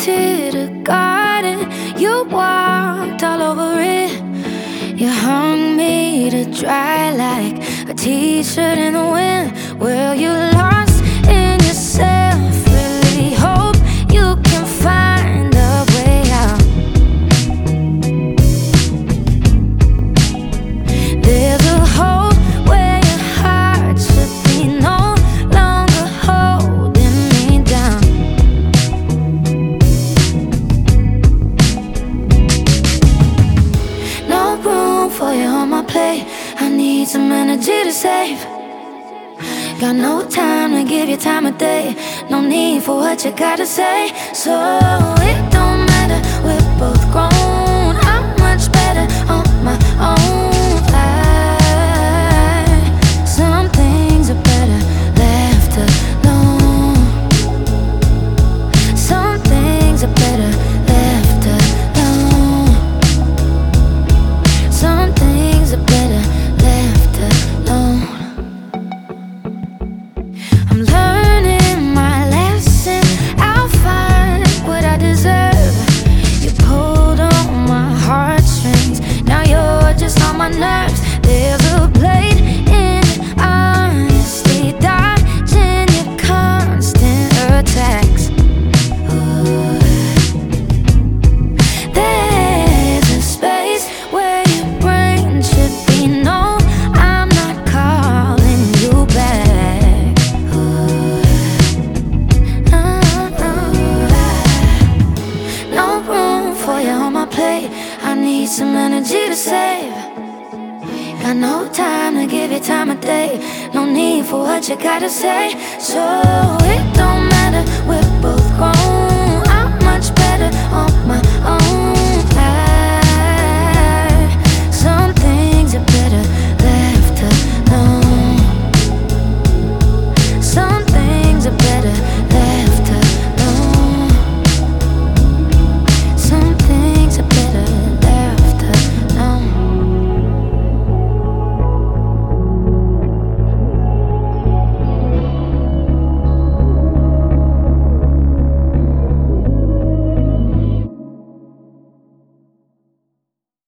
planted a garden. You walked all over it. You hung me to dry like a t-shirt in the wind. Well, you lost in yourself. Really hope you can find a way out. There's a hole where your heart should be no longer holding me down. No room for you on my plate. I need some energy to save. Got no time to give you time of day. No need for what you gotta say. So it don't matter, we're both grown. I'm much better on my own. Some things are better left alone. Some things are better left alone. Some things are better left alone. I'm learning my lesson. I'll find what I deserve. You pulled on my heartstrings. Now you're just on my nerves. There's a blade in honesty, dodging your constant attacks. Ooh. There's a space where your brain should be. No, I'm not calling you back. No room for you on my plate. I need some energy to save. Got no time to give you time of day. No need for what you gotta say. So it don't matter, we're